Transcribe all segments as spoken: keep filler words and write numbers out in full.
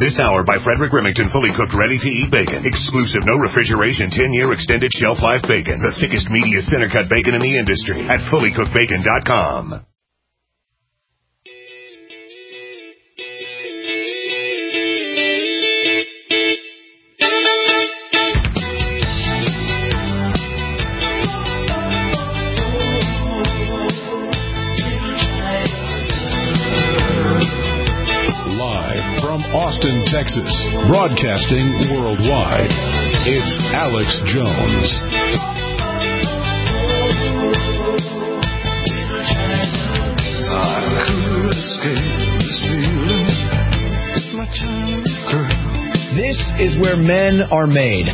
This hour by Frederick Remington, fully cooked, ready-to-eat bacon. Exclusive, no refrigeration, ten-year extended shelf life bacon. The thickest, meatiest, center-cut bacon in the industry at fully cooked bacon dot com. Austin, Texas, broadcasting worldwide. It's Alex Jones. I could escape this feeling. My Chinese girl. This is where men are made.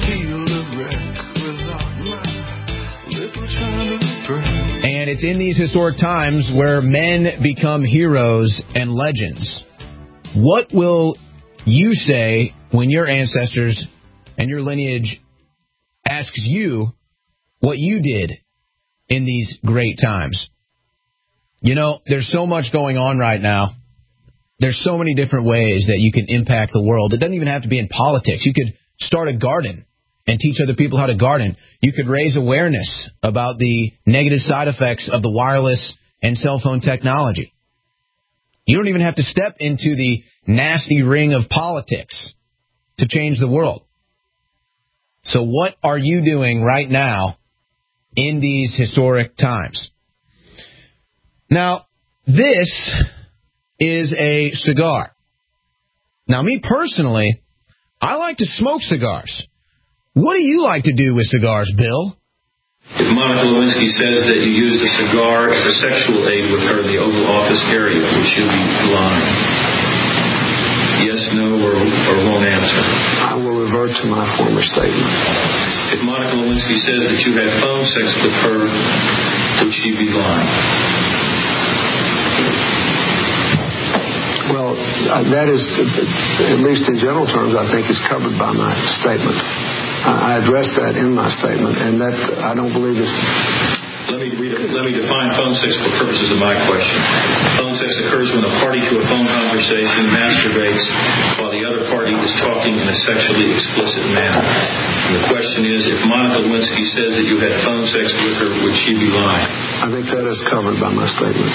And it's in these historic times where men become heroes and legends. What will you say when your ancestors and your lineage asks you what you did in these great times? You know, there's so much going on right now. There's so many different ways that you can impact the world. It doesn't even have to be in politics. You could start a garden and teach other people how to garden. You could raise awareness about the negative side effects of the wireless and cell phone technology. You don't even have to step into the nasty ring of politics to change the world. So what are you doing right now in these historic times? Now, this is a cigar. Now, me personally, I like to smoke cigars. What do you like to do with cigars, Bill? If Monica Lewinsky says that you used a cigar as a sexual aid with her in the Oval Office area, would she be lying? Yes, no, or, or won't answer? I will revert to my former statement. If Monica Lewinsky says that you had phone sex with her, would she be lying? Well, that is, at least in general terms, I think is covered by my statement. I addressed that in my statement, and that I don't believe is. Let me read, let me define phone sex for purposes of my question. Phone sex occurs when a party to a phone conversation masturbates while the other party is talking in a sexually explicit manner. And the question is, if Monica Lewinsky says that you had phone sex with her, would she be lying? I think that is covered by my statement.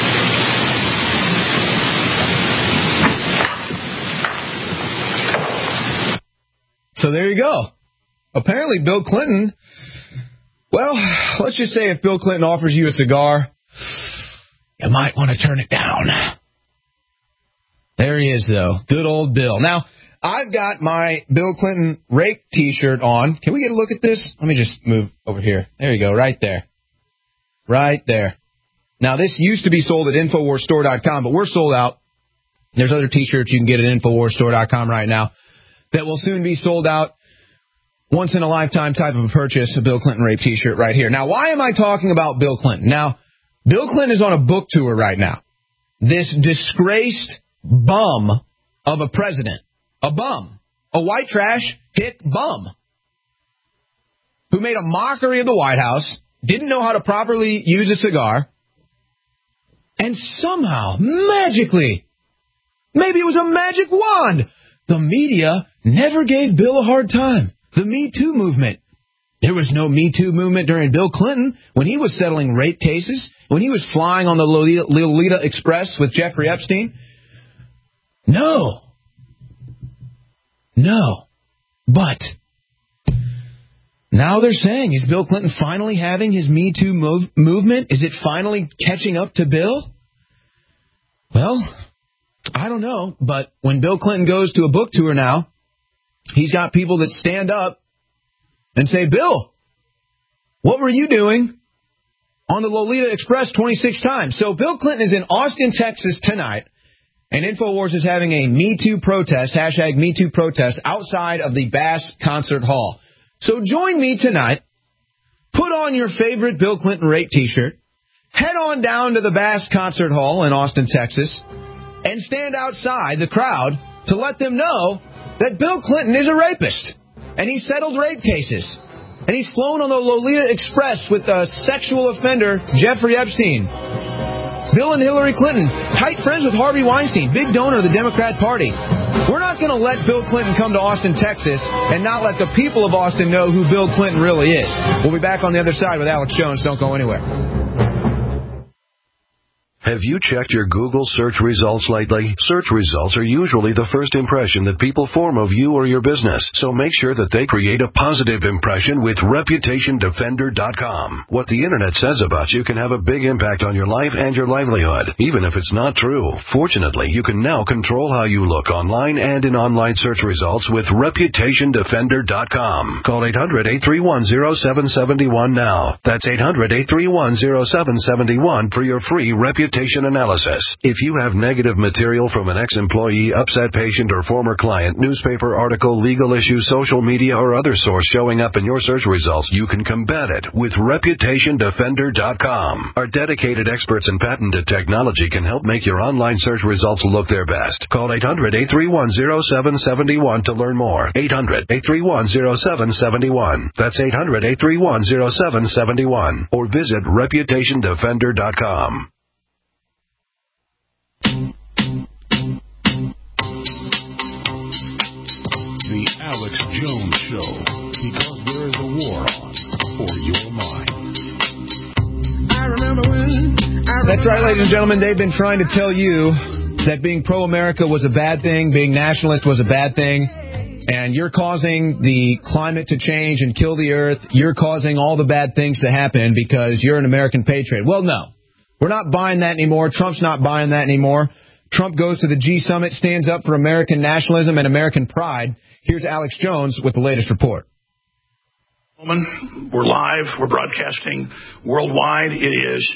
So there you go. Apparently, Bill Clinton, well, let's just say if Bill Clinton offers you a cigar, you might want to turn it down. There he is, though. Good old Bill. Now, I've got my Bill Clinton Rake T-shirt on. Can we get a look at this? Let me just move over here. There you go, right there. Right there. Now, this used to be sold at Infowars Store dot com, but we're sold out. There's other T-shirts you can get at Infowars Store dot com right now that will soon be sold out. Once-in-a-lifetime type of a purchase, a Bill Clinton Rape T-shirt right here. Now, why am I talking about Bill Clinton? Now, Bill Clinton is on a book tour right now. This disgraced bum of a president. A bum. A white trash hick bum. Who made a mockery of the White House, didn't know how to properly use a cigar, and somehow, magically, maybe it was a magic wand, the media never gave Bill a hard time. The Me Too movement. There was no Me Too movement during Bill Clinton when he was settling rape cases, when he was flying on the Lolita, Lolita Express with Jeffrey Epstein. No. No. But now they're saying, is Bill Clinton finally having his Me Too move, movement? Is it finally catching up to Bill? Well, I don't know. But when Bill Clinton goes to a book tour now, he's got people that stand up and say, Bill, what were you doing on the Lolita Express twenty-six times? So Bill Clinton is in Austin, Texas tonight, and InfoWars is having a Me Too protest, hashtag Me Too protest, outside of the Bass Concert Hall. So join me tonight. Put on your favorite Bill Clinton rape T-shirt. Head on down to the Bass Concert Hall in Austin, Texas, and stand outside the crowd to let them know that Bill Clinton is a rapist, and he settled rape cases, and he's flown on the Lolita Express with uh, sexual offender Jeffrey Epstein. Bill and Hillary Clinton, tight friends with Harvey Weinstein, big donor of the Democrat Party. We're not going to let Bill Clinton come to Austin, Texas, and not let the people of Austin know who Bill Clinton really is. We'll be back on the other side with Alex Jones. Don't go anywhere. Have you checked your Google search results lately? Search results are usually the first impression that people form of you or your business, so make sure that they create a positive impression with Reputation Defender dot com. What the Internet says about you can have a big impact on your life and your livelihood, even if it's not true. Fortunately, you can now control how you look online and in online search results with Reputation Defender dot com. Call eight hundred, eight three one, zero seven seven one now. That's eight hundred, eight three one, zero seven seven one for your free reputation analysis. If you have negative material from an ex-employee, upset patient, or former client, newspaper article, legal issue, social media, or other source showing up in your search results, you can combat it with Reputation Defender dot com. Our dedicated experts in patented technology can help make your online search results look their best. Call eight hundred, eight three one, zero seven seven one to learn more. eight hundred, eight three one, zero seven seven one. That's eight hundred, eight three one, zero seven seven one. Or visit Reputation Defender dot com. The Alex Jones Show, because there is a war on for your mind. I remember when. I remember That's right, ladies and gentlemen. They've been trying to tell you that being pro-America was a bad thing, being nationalist was a bad thing, and you're causing the climate to change and kill the earth. You're causing all the bad things to happen because you're an American patriot. Well, no. We're not buying that anymore. Trump's not buying that anymore. Trump goes to the G Summit, stands up for American nationalism and American pride. Here's Alex Jones with the latest report. We're live. We're broadcasting worldwide. It is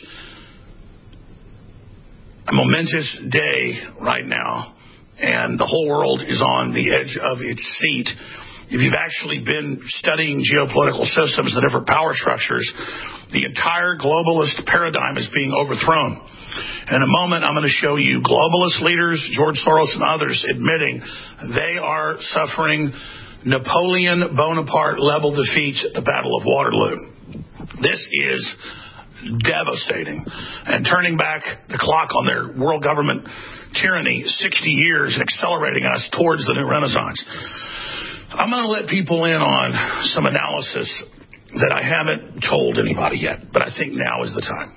a momentous day right now, and the whole world is on the edge of its seat. If you've actually been studying geopolitical systems, the different power structures, the entire globalist paradigm is being overthrown. In a moment, I'm going to show you globalist leaders, George Soros and others, admitting they are suffering Napoleon Bonaparte-level defeats at the Battle of Waterloo. This is devastating. And turning back the clock on their world government tyranny, sixty years, and accelerating us towards the new Renaissance. I'm going to let people in on some analysis that I haven't told anybody yet, but I think now is the time.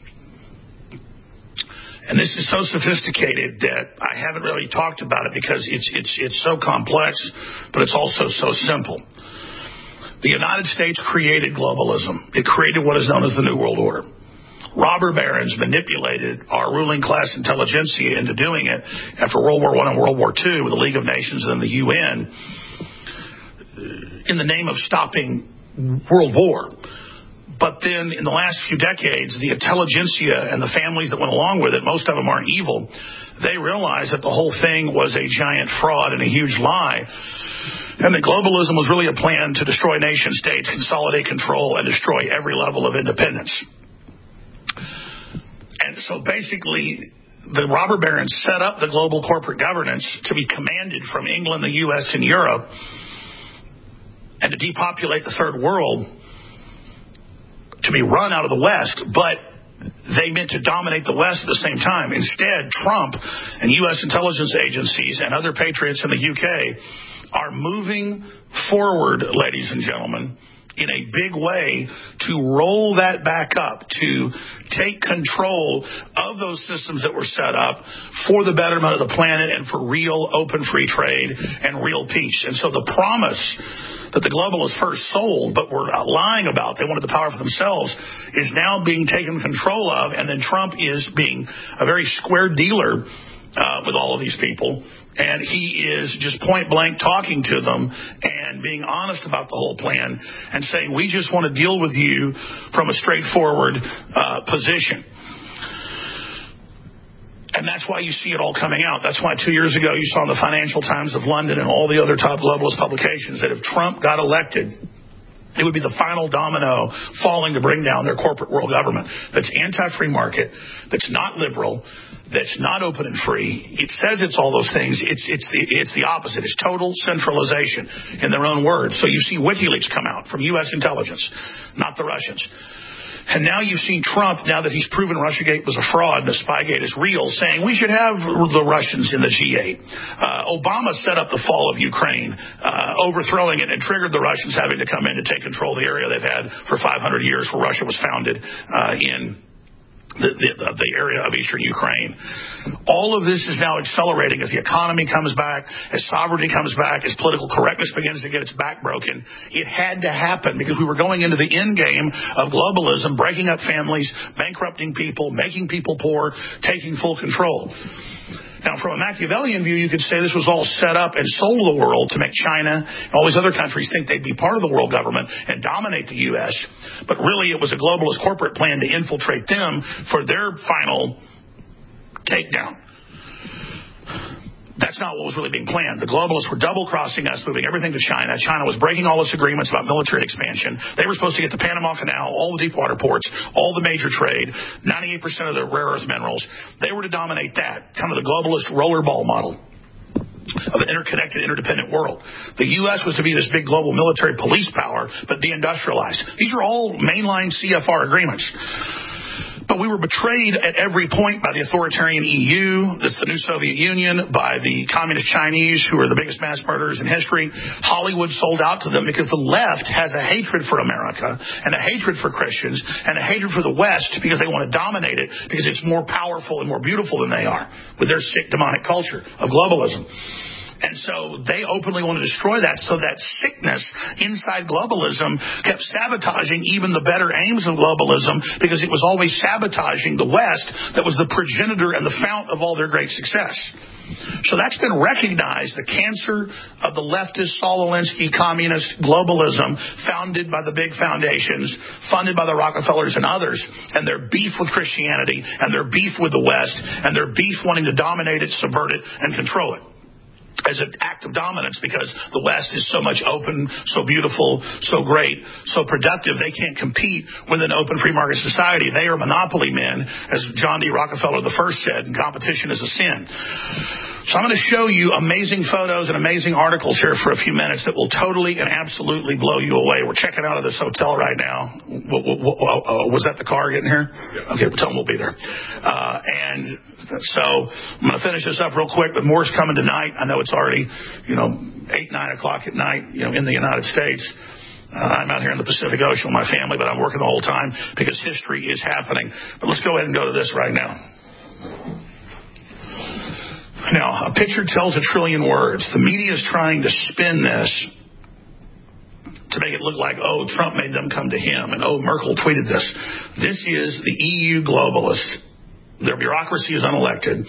And this is so sophisticated that I haven't really talked about it because it's it's it's so complex, but it's also so simple. The United States created globalism. It created what is known as the New World Order. Robber barons manipulated our ruling class intelligentsia into doing it after World War One and World War Two with the League of Nations and the U N in the name of stopping world war. But then in the last few decades, the intelligentsia and the families that went along with it, most of them aren't evil, they realized that the whole thing was a giant fraud and a huge lie. And that globalism was really a plan to destroy nation states, consolidate control, and destroy every level of independence. And so basically, the robber barons set up the global corporate governance to be commanded from England, the U S, and Europe, and to depopulate the third world, to be run out of the West, but they meant to dominate the West at the same time. Instead, Trump and U S intelligence agencies and other patriots in the U K are moving forward, ladies and gentlemen, in a big way to roll that back up, to take control of those systems that were set up for the betterment of the planet and for real open free trade and real peace. And so the promise that the globalists first sold but were lying about, they wanted the power for themselves, is now being taken control of, and then Trump is being a very square dealer uh, with all of these people, and he is just point blank talking to them and being honest about the whole plan and saying, we just want to deal with you from a straightforward uh, position. And that's why you see it all coming out. That's why two years ago you saw in the Financial Times of London and all the other top globalist publications that if Trump got elected, it would be the final domino falling to bring down their corporate world government that's anti-free market, that's not liberal, that's not open and free. It says it's all those things. It's it's the it's the opposite. It's total centralization in their own words. So you see WikiLeaks come out from U S intelligence, not the Russians. And now you've seen Trump, now that he's proven Russiagate was a fraud and the Spygate is real, saying we should have the Russians in the G eight. Uh, Obama set up the fall of Ukraine, uh, overthrowing it, and triggered the Russians having to come in to take control of the area they've had for five hundred years where Russia was founded uh, in The, the, the area of eastern Ukraine. All of this is now accelerating as the economy comes back, as sovereignty comes back, as political correctness begins to get its back broken. It had to happen because we were going into the end game of globalism, breaking up families, bankrupting people, making people poor, taking full control. Now, from a Machiavellian view, you could say this was all set up and sold to the world to make China and all these other countries think they'd be part of the world government and dominate the U S. But really, it was a globalist corporate plan to infiltrate them for their final takedown. That's not what was really being planned. The globalists were double-crossing us, moving everything to China. China was breaking all its agreements about military expansion. They were supposed to get the Panama Canal, all the deep water ports, all the major trade, ninety-eight percent of the rare earth minerals. They were to dominate that, kind of the globalist rollerball model of an interconnected, interdependent world. The U S was to be this big global military police power, but deindustrialized. These are all mainline C F R agreements. But we were betrayed at every point by the authoritarian E U, that's the new Soviet Union, by the communist Chinese, who are the biggest mass murderers in history. Hollywood sold out to them because the left has a hatred for America and a hatred for Christians and a hatred for the West because they want to dominate it because it's more powerful and more beautiful than they are with their sick demonic culture of globalism. And so they openly want to destroy that. So that sickness inside globalism kept sabotaging even the better aims of globalism because it was always sabotaging the West that was the progenitor and the fount of all their great success. So that's been recognized, the cancer of the leftist, Saul Alinsky, communist globalism founded by the big foundations, funded by the Rockefellers and others, and their beef with Christianity and their beef with the West and their beef wanting to dominate it, subvert it, and control it as an act of dominance because the West is so much open, so beautiful, so great, so productive, they can't compete with an open free market society. They are monopoly men, as John D. Rockefeller the first said, and competition is a sin. So I'm going to show you amazing photos and amazing articles here for a few minutes that will totally and absolutely blow you away. We're checking out of this hotel right now. Was that the car getting here? Yeah. Okay, tell them we'll be there. Uh, and so I'm going to finish this up real quick, but more's coming tonight. I know it's already, you know, eight, nine o'clock at night, you know, in the United States. Uh, I'm out here in the Pacific Ocean with my family, but I'm working the whole time because history is happening. But let's go ahead and go to this right now. Now, a picture tells a trillion words. The media is trying to spin this to make it look like, oh, Trump made them come to him, and oh, Merkel tweeted this. This is the E U globalists. Their bureaucracy is unelected,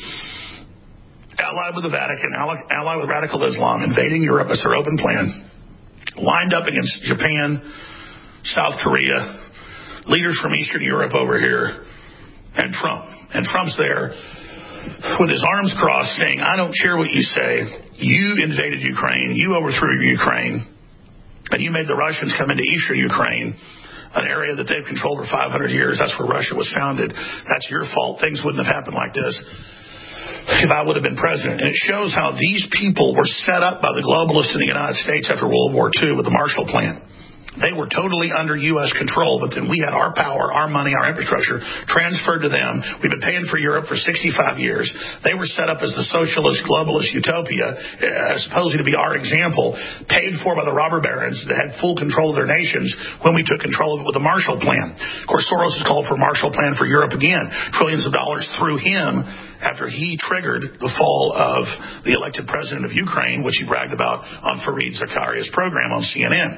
allied with the Vatican, allied with radical Islam, invading Europe as their open plan, lined up against Japan, South Korea, leaders from Eastern Europe over here, and Trump. And Trump's there with his arms crossed saying, I don't care what you say. You invaded Ukraine. You overthrew Ukraine. And you made the Russians come into eastern Ukraine, an area that they've controlled for five hundred years. That's where Russia was founded. That's your fault. Things wouldn't have happened like this if I would have been president. And it shows how these people were set up by the globalists in the United States after World War Two with the Marshall Plan. They were totally under U S control, but then we had our power, our money, our infrastructure transferred to them. We've been paying for Europe for sixty-five years. They were set up as the socialist, globalist utopia, uh, supposedly to be our example, paid for by the robber barons that had full control of their nations when we took control of it with the Marshall Plan. Of course, Soros has called for a Marshall Plan for Europe again, trillions of dollars through him after he triggered the fall of the elected president of Ukraine, which he bragged about on Fareed Zakaria's program on C N N.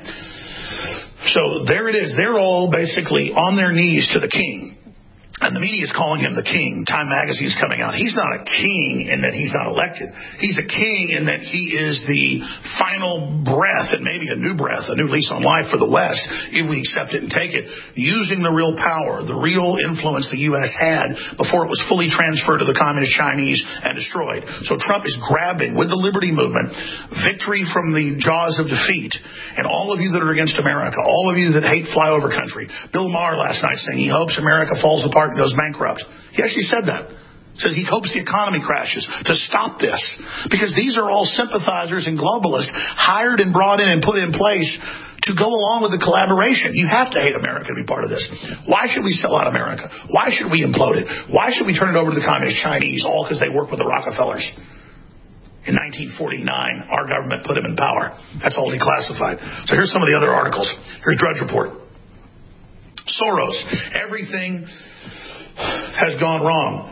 So there it is. They're all basically on their knees to the king. And the media is calling him the king. Time magazine is coming out. He's not a king in that he's not elected. He's a king in that he is the final breath, and maybe a new breath, a new lease on life for the West, if we accept it and take it, using the real power, the real influence the U S had before it was fully transferred to the communist Chinese and destroyed. So Trump is grabbing, with the liberty movement, victory from the jaws of defeat. And all of you that are against America, all of you that hate flyover country, Bill Maher last night saying he hopes America falls apart and goes bankrupt. He actually said that. He says he hopes the economy crashes to stop this. Because these are all sympathizers and globalists hired and brought in and put in place to go along with the collaboration. You have to hate America to be part of this. Why should we sell out America? Why should we implode it? Why should we turn it over to the Communist Chinese, all because they work with the Rockefellers? In nineteen forty-nine, our government put him in power. That's all declassified. So here's some of the other articles. Here's Drudge Report. Soros, everything has gone wrong.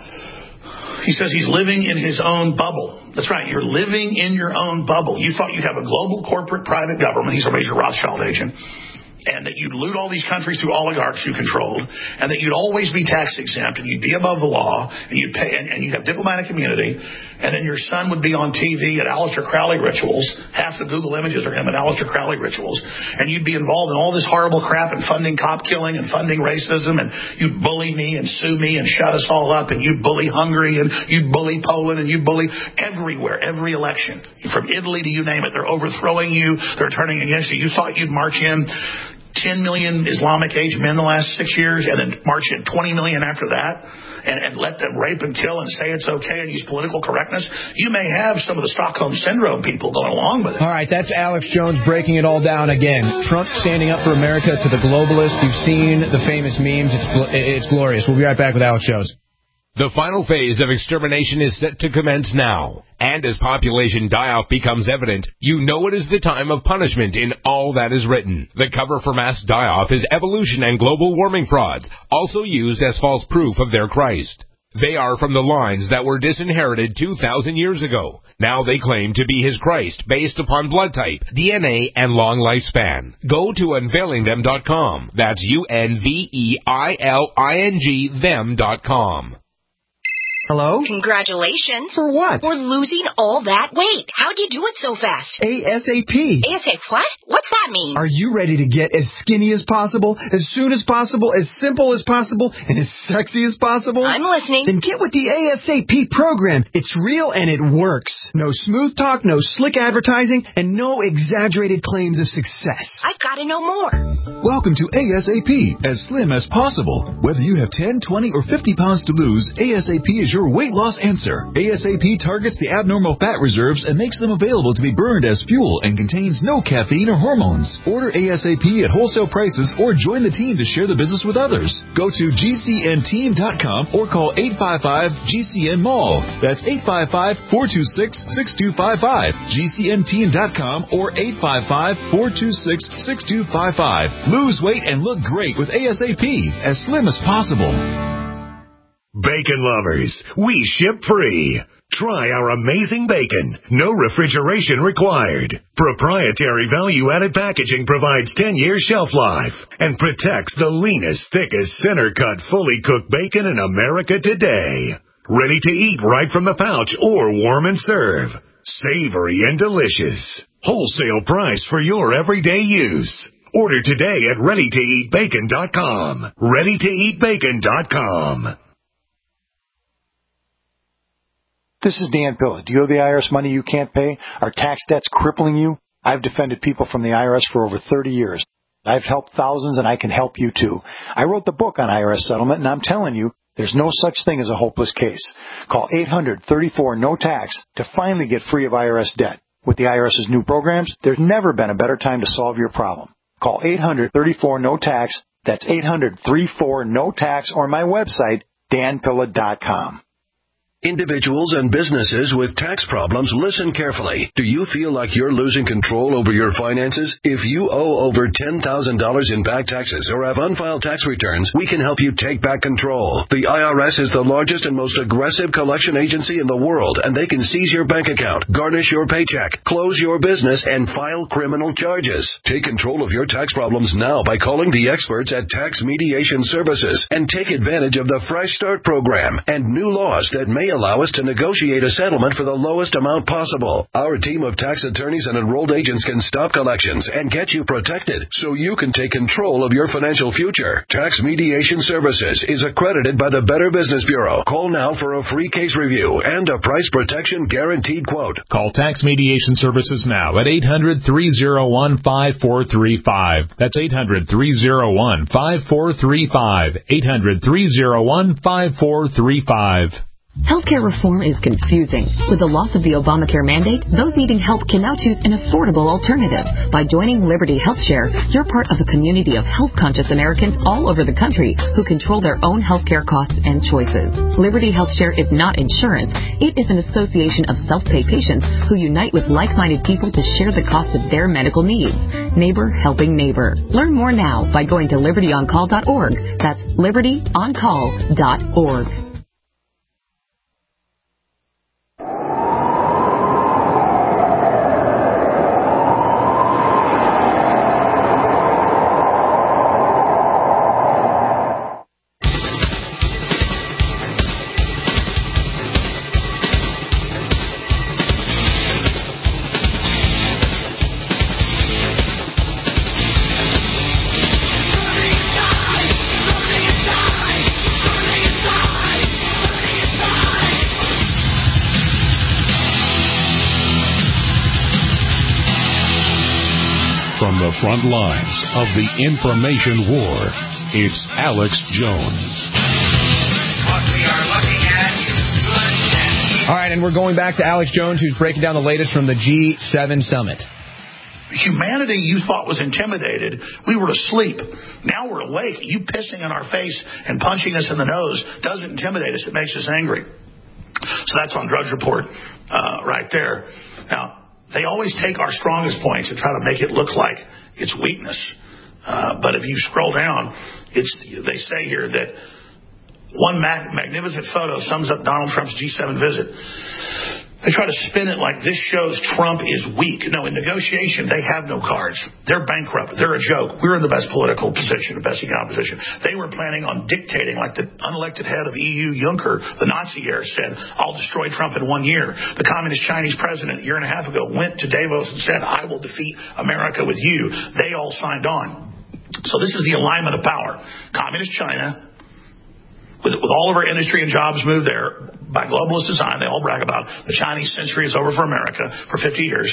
He says he's living in his own bubble. That's right, you're living in your own bubble. You thought you'd have a global corporate private government. He's a major Rothschild agent. And that you'd loot all these countries through oligarchs you controlled, and that you'd always be tax exempt, and you'd be above the law, and you'd pay, and, and you'd have diplomatic immunity, and then your son would be on T V at Aleister Crowley rituals. Half the Google images are him at Aleister Crowley rituals. And you'd be involved in all this horrible crap and funding cop killing and funding racism, and you'd bully me and sue me and shut us all up, and you'd bully Hungary, and you'd bully Poland, and you'd bully everywhere, every election. From Italy to you name it, they're overthrowing you, they're turning against you. You thought you'd march in ten million Islamic age men the last six years and then march in twenty million after that and, and let them rape and kill and say it's okay and use political correctness. You may have some of the Stockholm Syndrome people going along with it. All right, that's Alex Jones breaking it all down again. Trump standing up for America to the globalists. You've seen the famous memes. It's, it's glorious. We'll be right back with Alex Jones. The final phase of extermination is set to commence now. And as population die-off becomes evident, you know it is the time of punishment in all that is written. The cover for mass die-off is evolution and global warming frauds, also used as false proof of their Christ. They are from the lines that were disinherited two thousand years ago. Now they claim to be his Christ based upon blood type, D N A, and long lifespan. Go to unveiling them dot com. That's U N V E I L I N G them dot com. Hello? Congratulations. For what? For losing all that weight. How'd you do it so fast? ASAP. ASAP what? What's that mean? Are you ready to get as skinny as possible, as soon as possible, as simple as possible, and as sexy as possible? I'm listening. Then get with the ASAP program. It's real and it works. No smooth talk, no slick advertising, and no exaggerated claims of success. I've got to know more. Welcome to ASAP, as slim as possible. Whether you have ten, twenty, or fifty pounds to lose, ASAP is your weight loss answer. ASAP targets the abnormal fat reserves and makes them available to be burned as fuel and contains no caffeine or hormones. Order ASAP at wholesale prices or join the team to share the business with others. Go to G C N team dot com or call eight five five G C N mall. That's eight five five, four two six, six two five five. G C N team dot com or eight five five, four two six, six two five five. Lose weight and look great with ASAP, as slim as possible. Bacon lovers, we ship free. Try our amazing bacon. No refrigeration required. Proprietary value-added packaging provides ten years shelf life and protects the leanest, thickest, center-cut, fully cooked bacon in America today. Ready to eat right from the pouch or warm and serve. Savory and delicious. Wholesale price for your everyday use. Order today at ready to eat bacon dot com. ready to eat bacon dot com. This is Dan Pilla. Do you owe the I R S money you can't pay? Are tax debts crippling you? I've defended people from the I R S for over thirty years. I've helped thousands, and I can help you too. I wrote the book on I R S settlement, and I'm telling you, there's no such thing as a hopeless case. Call eight hundred, thirty-four, no tax to finally get free of I R S debt. With the IRS's new programs, there's never been a better time to solve your problem. Call eight hundred, thirty-four, no tax. That's eight hundred, thirty-four, no tax, or my website, dan pilla dot com. Individuals and businesses with tax problems, listen carefully. Do you feel like you're losing control over your finances? If you owe over ten thousand dollars in back taxes or have unfiled tax returns, we can help you take back control. The I R S is the largest and most aggressive collection agency in the world, and they can seize your bank account, garnish your paycheck, close your business, and file criminal charges. Take control of your tax problems now by calling the experts at Tax Mediation Services and take advantage of the Fresh Start program and new laws that may allow us to negotiate a settlement for the lowest amount possible. Our team of tax attorneys and enrolled agents can stop collections and get you protected so you can take control of your financial future. Tax Mediation Services is accredited by the Better Business Bureau. Call now for a free case review and a price protection guaranteed quote. Call Tax Mediation Services now at eight hundred, three oh one, five four three five. That's eight hundred, three oh one, five four three five. eight hundred, three oh one, five four three five. Healthcare reform is confusing. With the loss of the Obamacare mandate, those needing help can now choose an affordable alternative. By joining Liberty HealthShare, you're part of a community of health-conscious Americans all over the country who control their own healthcare costs and choices. Liberty HealthShare is not insurance. It is an association of self-pay patients who unite with like-minded people to share the cost of their medical needs. Neighbor helping neighbor. Learn more now by going to liberty on call dot org. That's liberty on call dot org. From the front lines of the information war, it's Alex Jones. All right, and we're going back to Alex Jones, who's breaking down the latest from the G seven summit. Humanity you thought was intimidated. We were asleep. Now we're awake. You pissing in our face and punching us in the nose doesn't intimidate us. It makes us angry. So that's on Drudge Report uh, right there. Now, they always take our strongest points and try to make it look like it's weakness. Uh, but if you scroll down, it's they say here that one mag- magnificent photo sums up Donald Trump's G seven visit. They try to spin it like this shows Trump is weak. No, in negotiation, they have no cards. They're bankrupt. They're a joke. We're in the best political position, the best economic position. They were planning on dictating, like the unelected head of E U, Juncker, the Nazi heir, said, I'll destroy Trump in one year. The communist Chinese president a year and a half ago went to Davos and said, I will defeat America with you. They all signed on. So this is the alignment of power. Communist China, With, with all of our industry and jobs moved there by globalist design, they all brag about the Chinese century is over for America for fifty years.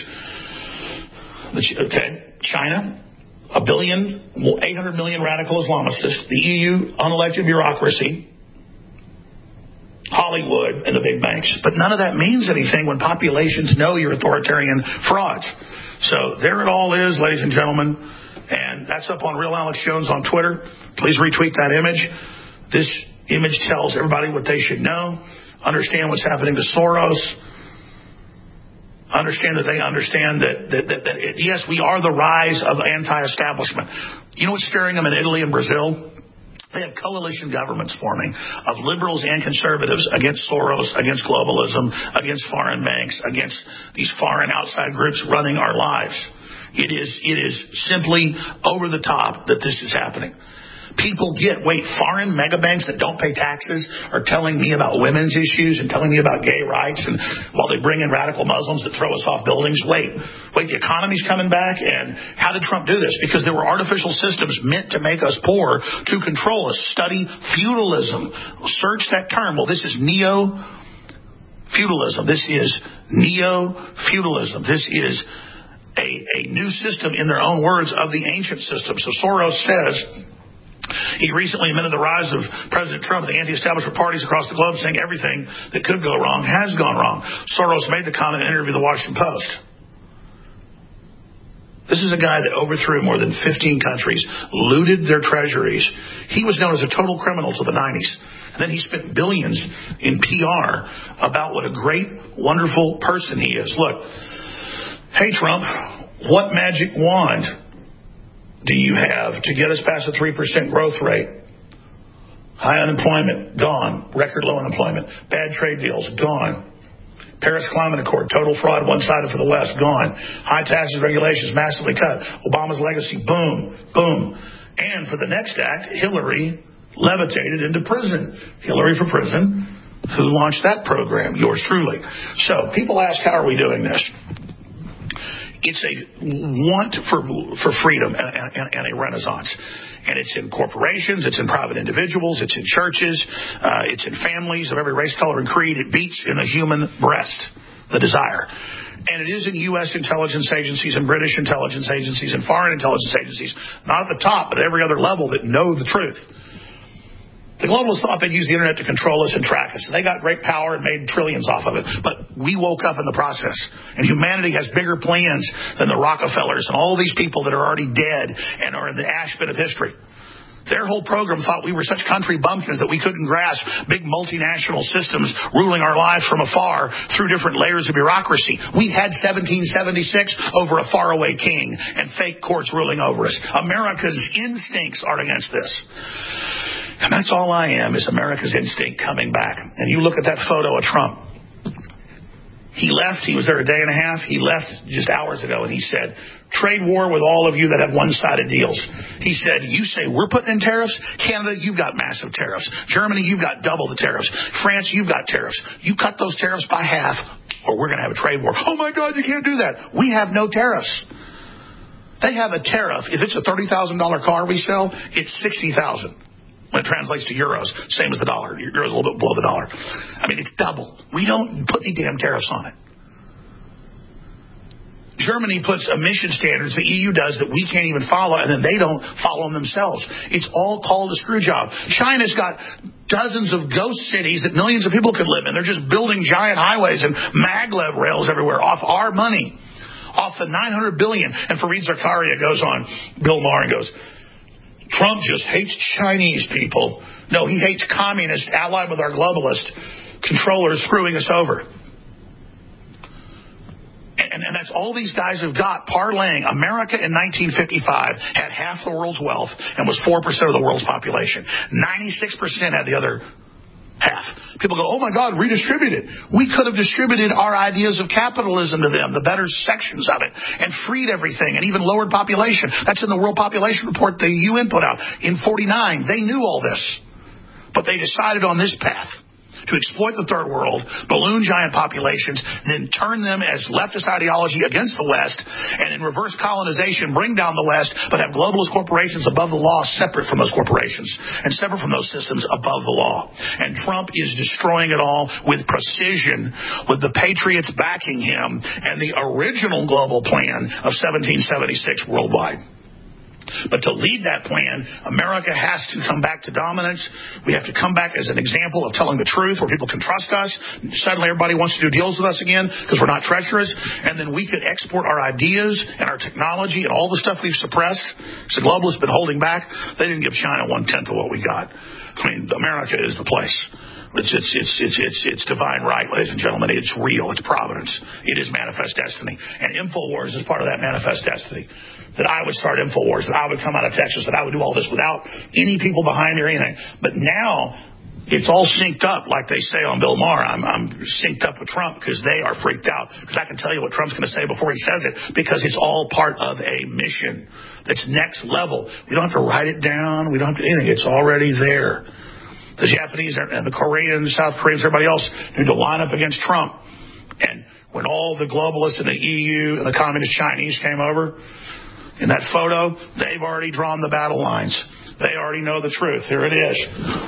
The, okay, China, a billion, eight hundred million radical Islamicists, the E U, unelected bureaucracy, Hollywood, and the big banks. But none of that means anything when populations know you're authoritarian frauds. So there it all is, ladies and gentlemen. And that's up on Real Alex Jones on Twitter. Please retweet that image. This image tells everybody what they should know. Understand what's happening to Soros. Understand that they understand that, that, that, that it, yes, we are the rise of anti-establishment. You know what's scaring them in Italy and Brazil? They have coalition governments forming of liberals and conservatives against Soros, against globalism, against foreign banks, against these foreign outside groups running our lives. It is, it is simply over the top that this is happening. People get, wait, foreign mega banks that don't pay taxes are telling me about women's issues and telling me about gay rights, and while they bring in radical Muslims that throw us off buildings. Wait, wait, the economy's coming back, and how did Trump do this? Because there were artificial systems meant to make us poor to control us. Study feudalism. Search that term. Well, this is neo-feudalism. This is neo-feudalism. This is a, a new system, in their own words, of the ancient system. So Soros says, he recently admitted the rise of President Trump, the anti-establishment parties across the globe saying everything that could go wrong has gone wrong. Soros made the comment in an interview with the Washington Post. This is a guy that overthrew more than fifteen countries, looted their treasuries. He was known as a total criminal till the nineties. And then he spent billions in P R about what a great, wonderful person he is. Look, hey, Trump, what magic wand do you have to get us past a three percent growth rate? High unemployment, gone. Record low unemployment. Bad trade deals, gone. Paris Climate Accord, total fraud, one-sided for the West, gone. High taxes, regulations, massively cut. Obama's legacy, boom, boom. And for the next act, Hillary levitated into prison. Hillary for prison. Who launched that program? Yours truly. So people ask, how are we doing this? It's a want for for freedom and, and, and a renaissance. And it's in corporations, it's in private individuals, it's in churches, uh, it's in families of every race, color, and creed. It beats in the human breast, the desire. And it is in U S intelligence agencies and British intelligence agencies and foreign intelligence agencies, not at the top, but at every other level, that know the truth. The globalists thought they'd use the internet to control us and track us, and they got great power and made trillions off of it. But we woke up in the process, and humanity has bigger plans than the Rockefellers and all these people that are already dead and are in the ash pit of history. Their whole program thought we were such country bumpkins that we couldn't grasp big multinational systems ruling our lives from afar through different layers of bureaucracy. We had seventeen seventy-six over a faraway king and fake courts ruling over us. America's instincts are against this. And that's all I am, is America's instinct coming back. And you look at that photo of Trump. He left. He was there a day and a half. He left just hours ago, and he said, trade war with all of you that have one-sided deals. He said, you say we're putting in tariffs? Canada, you've got massive tariffs. Germany, you've got double the tariffs. France, you've got tariffs. You cut those tariffs by half, or we're going to have a trade war. Oh, my God, you can't do that. We have no tariffs. They have a tariff. If it's a thirty thousand dollars car we sell, it's sixty thousand dollars. When it translates to euros, same as the dollar. Euro's a little bit below the dollar. I mean, it's double. We don't put any damn tariffs on it. Germany puts emission standards, the E U does, that we can't even follow, and then they don't follow them themselves. It's all called a screw job. China's got dozens of ghost cities that millions of people could live in. They're just building giant highways and maglev rails everywhere off our money, off the nine hundred billion dollars. And Fareed Zakaria goes on, Bill Maher, and goes, Trump just hates Chinese people. No, he hates communists allied with our globalist controllers screwing us over. And, and that's all these guys have got, parlaying. America in nineteen fifty-five had half the world's wealth and was four percent of the world's population. ninety-six percent had the other half. People go, oh, my God, redistribute it. We could have distributed our ideas of capitalism to them, the better sections of it, and freed everything and even lowered population. That's in the World Population Report the U N put out in forty-nine. They knew all this, but they decided on this path to exploit the third world, balloon giant populations, then turn them as leftist ideology against the West, and in reverse colonization bring down the West, but have globalist corporations above the law separate from those corporations and separate from those systems above the law. And Trump is destroying it all with precision, with the patriots backing him and the original global plan of seventeen seventy-six worldwide. But to lead that plan, America has to come back to dominance. We have to come back as an example of telling the truth where people can trust us. Suddenly everybody wants to do deals with us again because we're not treacherous. And then we could export our ideas and our technology and all the stuff we've suppressed. So the globalists have been holding back. They didn't give China one-tenth of what we got. I mean, America is the place. It's, it's, it's, it's, it's, it's divine right, ladies and gentlemen. It's real. It's providence. It is manifest destiny. And InfoWars is part of that manifest destiny. That I would start InfoWars, that I would come out of Texas, that I would do all this without any people behind me or anything. But now it's all synced up, like they say on Bill Maher. I'm, I'm synced up with Trump because they are freaked out. Because I can tell you what Trump's going to say before he says it, because it's all part of a mission that's next level. We don't have to write it down. We don't have to do anything. It's already there. The Japanese and the Koreans, South Koreans, everybody else need to line up against Trump. And when all the globalists in the E U and the communist Chinese came over, in that photo, they've already drawn the battle lines. They already know the truth. Here it is.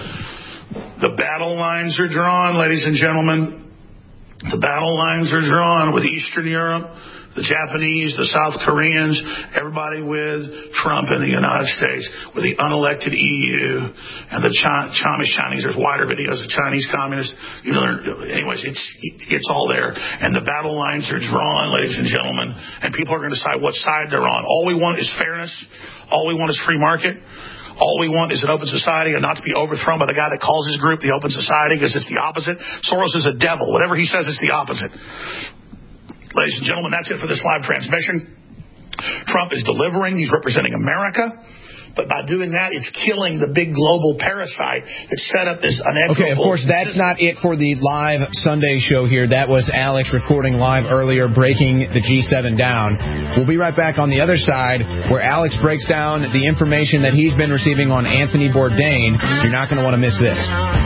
The battle lines are drawn, ladies and gentlemen. The battle lines are drawn with Eastern Europe, the Japanese, the South Koreans, everybody with Trump in the United States, with the unelected E U and the Chinese Chinese. There's wider videos of Chinese communists. You know, anyways, it's it's all there. And the battle lines are drawn, ladies and gentlemen, and people are going to decide what side they're on. All we want is fairness. All we want is free market. All we want is an open society and not to be overthrown by the guy that calls his group the open society, because it's the opposite. Soros is a devil. Whatever he says, it's the opposite. Ladies and gentlemen, that's it for this live transmission. Trump is delivering. He's representing America. But by doing that, it's killing the big global parasite that set up this unequitable... Okay, of course, that's not it for the live Sunday show here. That was Alex recording live earlier, breaking the G seven down. We'll be right back on the other side, where Alex breaks down the information that he's been receiving on Anthony Bourdain. You're not going to want to miss this.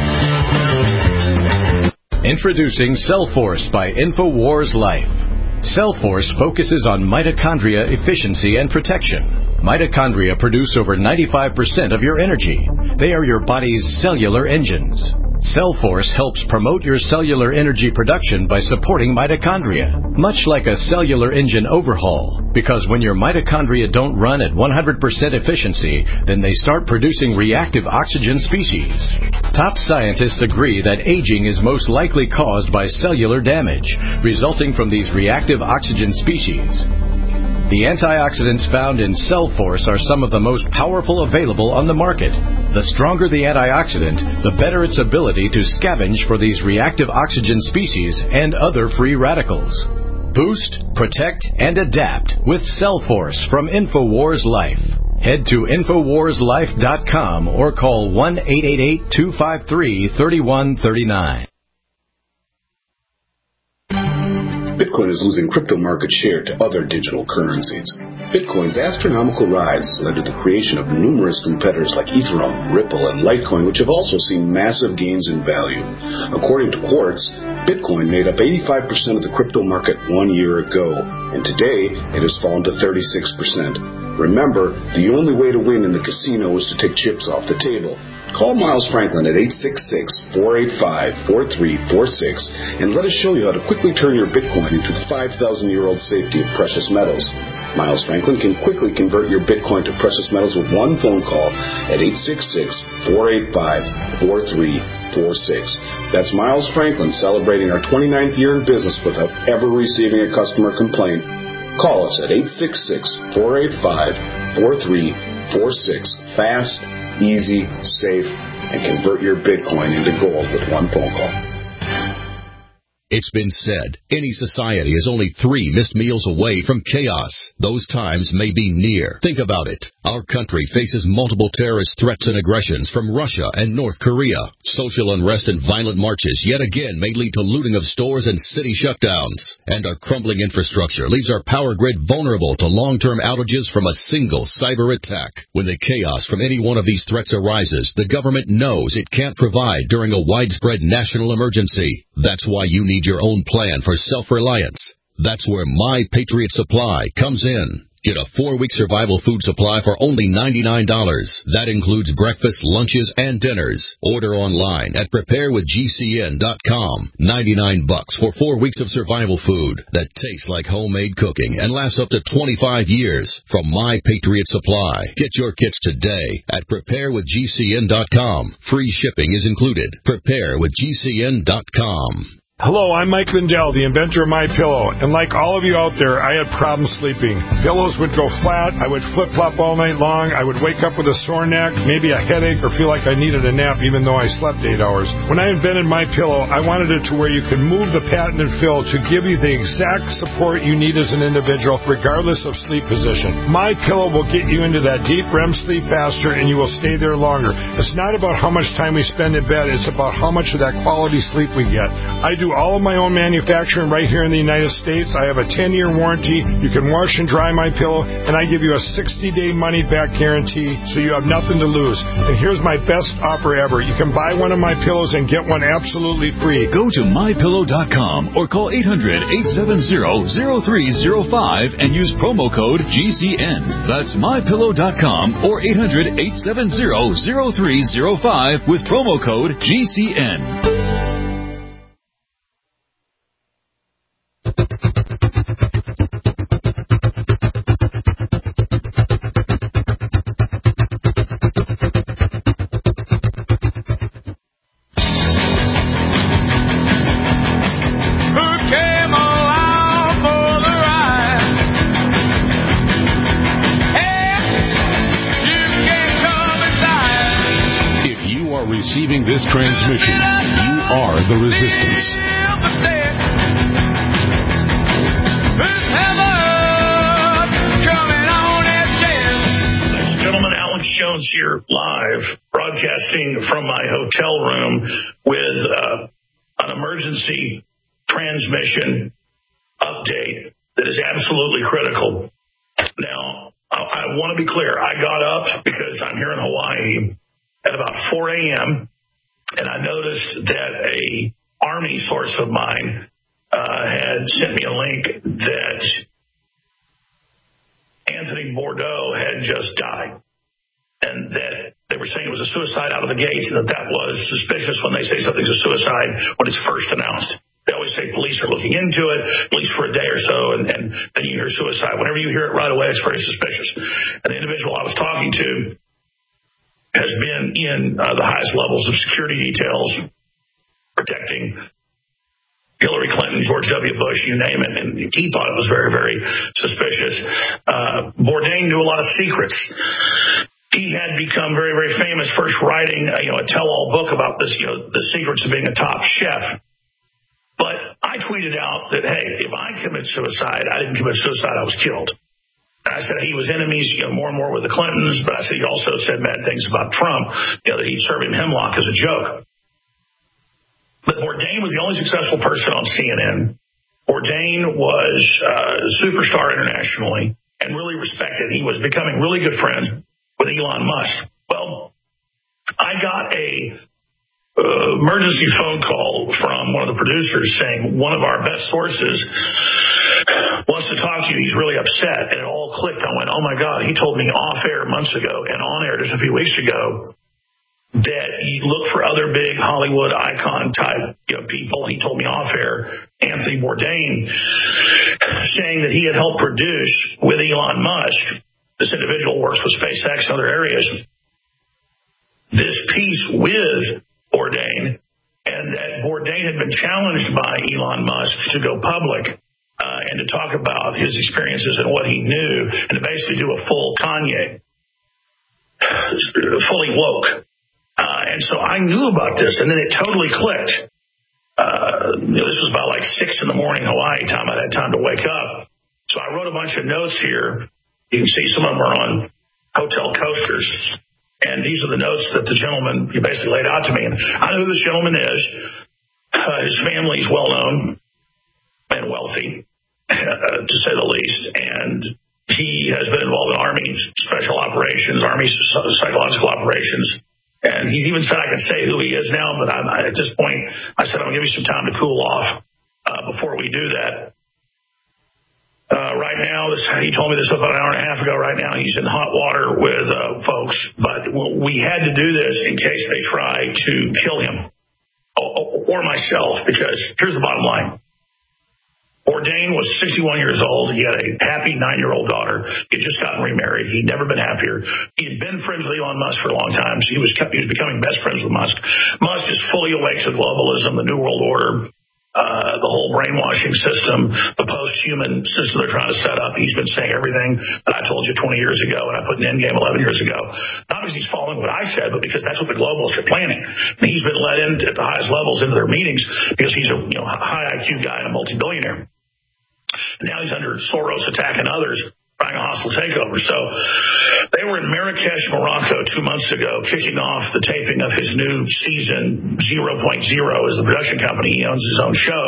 Introducing Cellforce by InfoWars Life. Cellforce focuses on mitochondria efficiency and protection. Mitochondria produce over ninety-five percent of your energy. They are your body's cellular engines. Cellforce helps promote your cellular energy production by supporting mitochondria, much like a cellular engine overhaul, because when your mitochondria don't run at one hundred percent efficiency, then they start producing reactive oxygen species. Top scientists agree that aging is most likely caused by cellular damage, resulting from these reactive oxygen species. The antioxidants found in Cellforce are some of the most powerful available on the market. The stronger the antioxidant, the better its ability to scavenge for these reactive oxygen species and other free radicals. Boost, protect, and adapt with Cellforce from InfoWars Life. Head to Infowars Life dot com or call one eight eight eight, two five three, three one three nine. Bitcoin is losing crypto market share to other digital currencies. Bitcoin's astronomical rise has led to the creation of numerous competitors like Ethereum, Ripple, and Litecoin, which have also seen massive gains in value. According to Quartz, Bitcoin made up eighty-five percent of the crypto market one year ago, and today it has fallen to thirty-six percent. Remember, the only way to win in the casino is to take chips off the table. Call Miles Franklin at eight six six, four eight five, four three four six and let us show you how to quickly turn your Bitcoin into the five thousand year old safety of precious metals. Miles Franklin can quickly convert your Bitcoin to precious metals with one phone call at eight six six, four eight five, four three four six. That's Miles Franklin celebrating our twenty-ninth year in business without ever receiving a customer complaint. Call us at eight six six, four eight five, four three four six. Fast, easy, safe, and convert your Bitcoin into gold with one phone call. It's been said, any society is only three missed meals away from chaos. Those times may be near. Think about it. Our country faces multiple terrorist threats and aggressions from Russia and North Korea. Social unrest and violent marches yet again may lead to looting of stores and city shutdowns. And our crumbling infrastructure leaves our power grid vulnerable to long-term outages from a single cyber attack. When the chaos from any one of these threats arises, the government knows it can't provide during a widespread national emergency. That's why you need your own plan for self-reliance. That's where My Patriot Supply comes in. Get a four-week survival food supply for only ninety-nine dollars. That includes breakfast, lunches, and dinners. Order online at prepare with G C N dot com. ninety-nine bucks for four weeks of survival food that tastes like homemade cooking and lasts up to twenty-five years from My Patriot Supply. Get your kits today at prepare with G C N dot com. Free shipping is included. prepare with G C N dot com. Hello, I'm Mike Lindell, the inventor of MyPillow, and like all of you out there, I had problems sleeping. Pillows would go flat, I would flip-flop all night long, I would wake up with a sore neck, maybe a headache, or feel like I needed a nap even though I slept eight hours. When I invented MyPillow, I wanted it to where you could move the patented fill to give you the exact support you need as an individual, regardless of sleep position. MyPillow will get you into that deep R E M sleep faster, and you will stay there longer. It's not about how much time we spend in bed, it's about how much of that quality sleep we get. I do all of my own manufacturing right here in the United States. I have a ten-year warranty. You can wash and dry my pillow, and I give you a sixty-day money-back guarantee, so you have nothing to lose. And here's my best offer ever. You can buy one of my pillows and get one absolutely free. Go to my pillow dot com or call eight hundred, eight seven zero, zero three zero five and use promo code G C N. That's my pillow dot com or eight hundred, eight seven zero, zero three zero five with promo code G C N. Receiving this transmission, you are the resistance. Ladies and gentlemen, Alex Jones here, live, broadcasting from my hotel room with uh, an emergency transmission update that is absolutely critical. Now, I, I want to be clear. I got up because I'm here in Hawaii at about four a.m., and I noticed that a Army source of mine uh, had sent me a link that Anthony Bourdain had just died, and that they They were saying it was a suicide out of the gates, and that that was suspicious when they say something's a suicide when it's first announced. They always say police are looking into it, at least for a day or so, and, and then you hear suicide. Whenever you hear it right away, it's very suspicious. And the individual I was talking to has been in uh, the highest levels of security details protecting Hillary Clinton, George W. Bush, you name it, and he thought it was very, very suspicious. Uh, Bourdain knew a lot of secrets. He had become very, very famous, first writing uh, you know, a tell-all book about this, you know, the secrets of being a top chef. But I tweeted out that, hey, if I commit suicide, I didn't commit suicide, I was killed. And I said he was enemies, you know, more and more with the Clintons, but I said he also said bad things about Trump, you know, that he'd serve him hemlock as a joke. But Bourdain was the only successful person on C N N. Bourdain was uh, a superstar internationally and really respected. He was becoming really good friends with Elon Musk. Well, I got a Uh, emergency phone call from one of the producers saying one of our best sources wants to talk to you. He's really upset. And it all clicked. I went, oh, my God. He told me off air months ago and on air just a few weeks ago that you look for other big Hollywood icon type you know, people. And he told me off air, Anthony Bourdain, saying that he had helped produce with Elon Musk. This individual works with SpaceX and other areas. This piece with Bourdain, and that Bourdain had been challenged by Elon Musk to go public uh, and to talk about his experiences and what he knew, and to basically do a full Kanye, fully woke. Uh, and so I knew about this, and then it totally clicked. Uh, you know, this was about like six in the morning Hawaii time. I had time to wake up. So I wrote a bunch of notes here. You can see some of them are on hotel coasters. And these are the notes that the gentleman he basically laid out to me. And I know who this gentleman is. Uh, his family is well-known and wealthy, uh, to say the least. And he has been involved in Army special operations, Army psychological operations. And he's even said I can say who he is now, but I'm, I, at this point, I said I'm going to give you some time to cool off uh, before we do that. Uh, right now, this, he told me this about an hour and a half ago. Right now, he's in hot water with uh, folks, but we had to do this in case they try to kill him or, or myself, because here's the bottom line. Bourdain was sixty-one years old. He had a happy nine-year-old daughter. He had just gotten remarried. He'd never been happier. He had been friends with Elon Musk for a long time. So he was, he was becoming best friends with Musk. Musk is fully awake to globalism, the New World Order, Uh, the whole brainwashing system, the post-human system they're trying to set up. He's been saying everything that I told you twenty years ago and I put in Endgame eleven years ago. Not because he's following what I said, but because that's what the globalists are planning. And he's been let in at the highest levels into their meetings because he's a you know, high I Q guy and a multi-billionaire. And now he's under Soros attack and others trying a hostile takeover. So they were in Marrakesh, Morocco two months ago, kicking off the taping of his new season. Zero Point Zero is the production company. He owns his own show.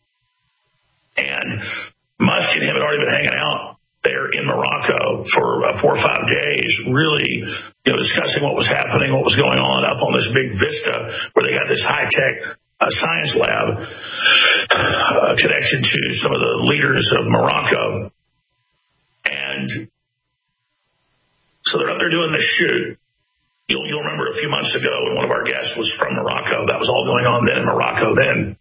And Musk and him had already been hanging out there in Morocco for uh, four or five days, really you know, discussing what was happening, what was going on up on this big vista where they had this high-tech uh, science lab uh, connected to some of the leaders of Morocco. And so they're up there doing this shoot. You'll, you'll remember a few months ago when one of our guests was from Morocco. That was all going on then in Morocco then.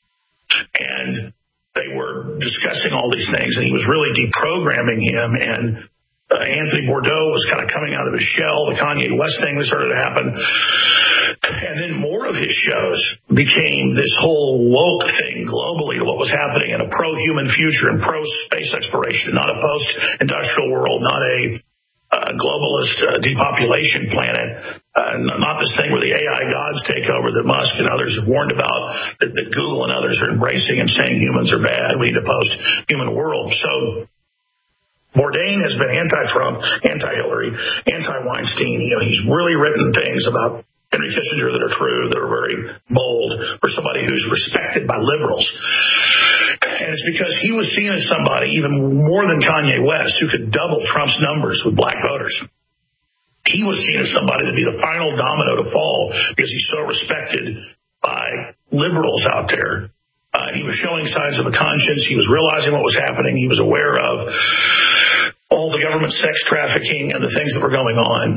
And they were discussing all these things, and he was really deprogramming him. And uh, Anthony Bourdain was kind of coming out of his shell. The Kanye West thing that started to happen. And then more of his shows became this whole woke thing globally, what was happening in a pro-human future and pro-space exploration, not a post-industrial world, not a uh, globalist uh, depopulation planet, uh, not this thing where the A I gods take over that Musk and others have warned about, that, that Google and others are embracing and saying humans are bad. We need a post-human world. So Bourdain has been anti-Trump, anti-Hillary, anti-Weinstein. You know, he's really written things about Henry Kissinger that are true, that are very bold for somebody who's respected by liberals. And it's because he was seen as somebody, even more than Kanye West, who could double Trump's numbers with black voters. He was seen as somebody that'd be the final domino to fall because he's so respected by liberals out there. Uh, he was showing signs of a conscience. He was realizing what was happening. He was aware of all the government sex trafficking and the things that were going on.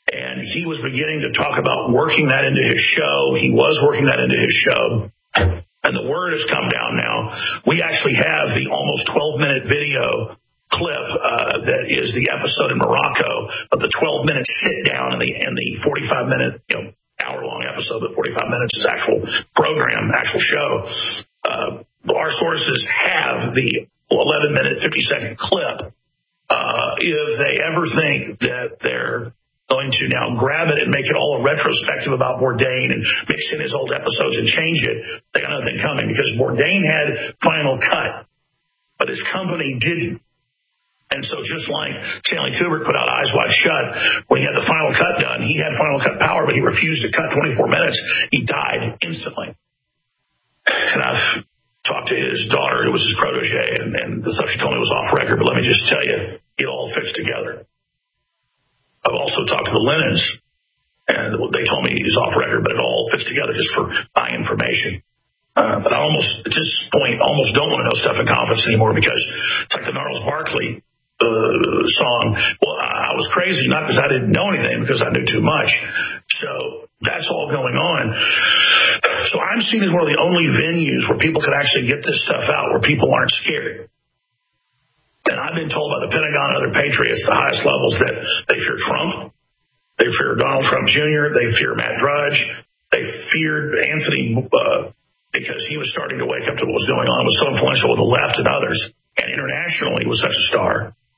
And he was beginning to talk about working that into his show. He was working that into his show. And the word has come down now. We actually have the almost twelve-minute video clip uh, that is the episode in Morocco of the twelve-minute sit-down and the, and the forty-five-minute, you know, hour-long episode, but forty-five minutes is actual program, actual show. Uh, our sources have the eleven-minute, fifty-second clip. Uh, if they ever think that they're going to now grab it and make it all a retrospective about Bourdain and mix in his old episodes and change it, they got nothing coming, because Bourdain had Final Cut, but his company didn't. And so just like Stanley Kubrick put out Eyes Wide Shut, when he had the Final Cut done, he had Final Cut power, but he refused to cut twenty-four minutes. He died instantly. And I've talked to his daughter, who was his protege, and, and the stuff she told me was off record, but let me just tell you, it all fits together. I've also talked to the Lennons, and they told me he's off record, but it all fits together just for my information. Uh, but I almost, at this point, almost don't want to know stuff in confidence anymore, because it's like the Gnarls Barkley uh, song. Well, I was crazy, not because I didn't know anything, because I knew too much. So that's all going on. So I'm seen as one of the only venues where people can actually get this stuff out, where people aren't scared. And I've been told by the Pentagon and other patriots, the highest levels, that they fear Trump, they fear Donald Trump Junior, they fear Matt Drudge, they feared Anthony uh, because he was starting to wake up to what was going on, was so influential with the left and others, and internationally was such a star.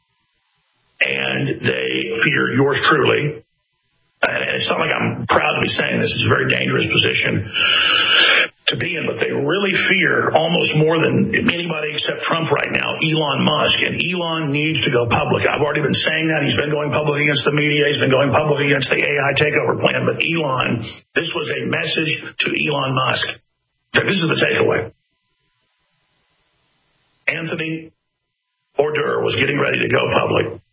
And they fear yours truly. And it's not like I'm proud to be saying this. It's a very dangerous position to be in, but they really fear, almost more than anybody except Trump right now, Elon Musk. And Elon needs to go public. I've already been saying that. He's been going public against the media. He's been going public against the A I takeover plan. But Elon, this was a message to Elon Musk. This is the takeaway. Anthony Bourdain was getting ready to go public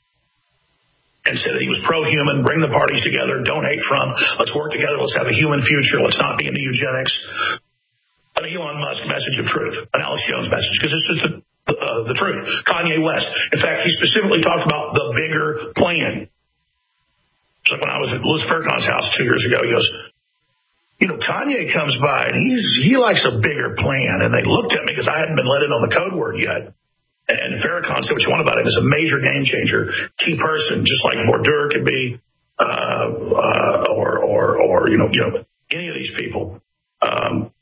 and said that he was pro-human, bring the parties together, don't hate Trump, let's work together, let's have a human future, let's not be into eugenics. An Elon Musk message of truth, an Alex Jones message, because this is the, the, uh, the truth. Kanye West, in fact, he specifically talked about the bigger plan. It's like when I was at Louis Farrakhan's house two years ago, he goes, you know, Kanye comes by and he's, he likes a bigger plan. And they looked at me because I hadn't been let in on the code word yet. And Farrakhan said what you want about him, is a major game changer, key person, just like Bourdain could be, uh, uh, or, or, or, you know, you know, any of these people. Um,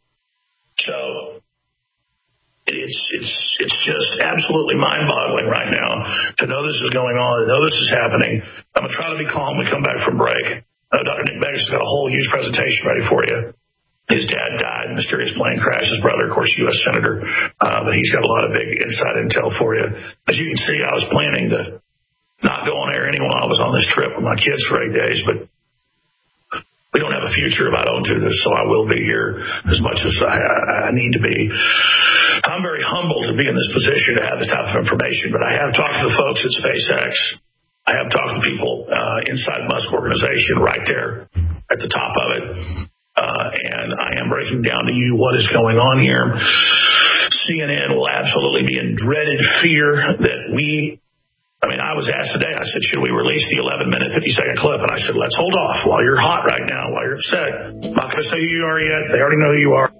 so it's, it's, it's just absolutely mind-boggling right now to know this is going on, to know this is happening. I'm going to try to be calm when we come back from break. Uh, Doctor Nick Beggs has got a whole huge presentation ready for you. His dad died in a mysterious plane crash. His brother, of course, U S Senator. Uh, but he's got a lot of big inside intel for you. As you can see, I was planning to not go on air anyway while I was on this trip with my kids for eight days. But we don't have a future if I don't do this, so I will be here as much as I, I need to be. I'm very humbled to be in this position to have this type of information. But I have talked to the folks at SpaceX. I have talked to people uh, inside Musk organization right there at the top of it. Uh, and I am breaking down to you what is going on here. C N N will absolutely be in dreaded fear that we, I mean, I was asked today, I said, should we release the eleven minute, fifty second clip? And I said, let's hold off while you're hot right now, while you're upset. I'm not going to say who you are yet. They already know who you are.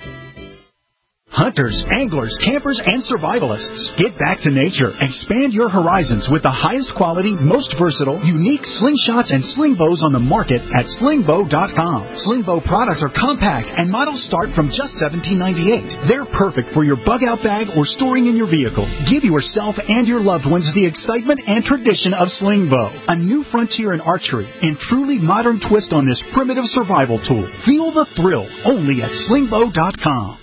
Hunters, anglers, campers, and survivalists. Get back to nature. Expand your horizons with the highest quality, most versatile, unique slingshots and sling bows on the market at sling bow dot com. Sling bow products are compact and models start from just seventeen ninety-eight. They're perfect for your bug out bag or storing in your vehicle. Give yourself and your loved ones the excitement and tradition of sling bow. A new frontier in archery and truly modern twist on this primitive survival tool. Feel the thrill only at sling bow dot com.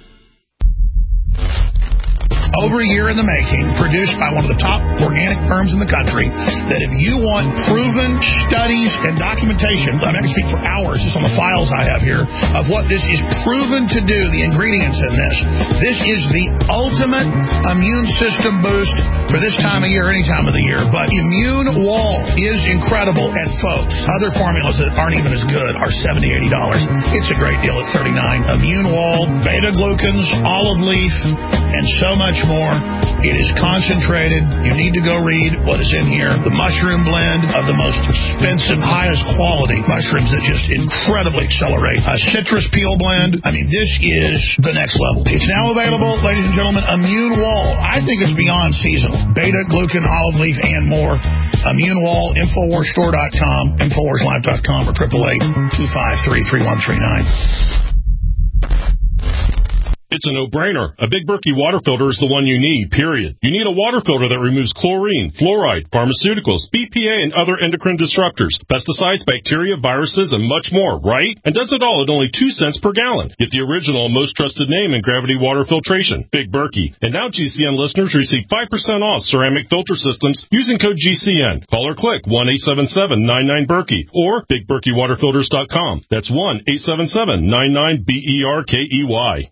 Over a year in the making, produced by one of the top organic firms in the country, that if you want proven studies and documentation, I mean, I can speak for hours just on the files I have here, of what this is proven to do, the ingredients in this. This is the ultimate immune system boost for this time of year, any time of the year. But Immune Wall is incredible. And folks, other formulas that aren't even as good are seventy dollars, eighty dollars. It's a great deal at thirty-nine dollars. Immune Wall, beta-glucans, olive leaf, and so much more. It is concentrated. You need to go read what is in here. The mushroom blend of the most expensive, highest quality mushrooms that just incredibly accelerate. A citrus peel blend. I mean, this is the next level. It's now available, ladies and gentlemen. Immune Wall. I think it's beyond seasonal. Beta-glucan, olive leaf, and more. Immune Wall, Infowars Store dot com, Infowars Live dot com, or triple eight two five three three one three nine. It's a no-brainer. A Big Berkey water filter is the one you need, period. You need a water filter that removes chlorine, fluoride, pharmaceuticals, B P A, and other endocrine disruptors, pesticides, bacteria, viruses, and much more, right? And does it all at only two cents per gallon. Get the original, most trusted name in gravity water filtration, Big Berkey. And now G C N listeners receive five percent off ceramic filter systems using code G C N. Call or click one eight seven seven nine nine Berkey or big berkey water filters dot com. That's one eight seven seven nine nine B E R K E Y.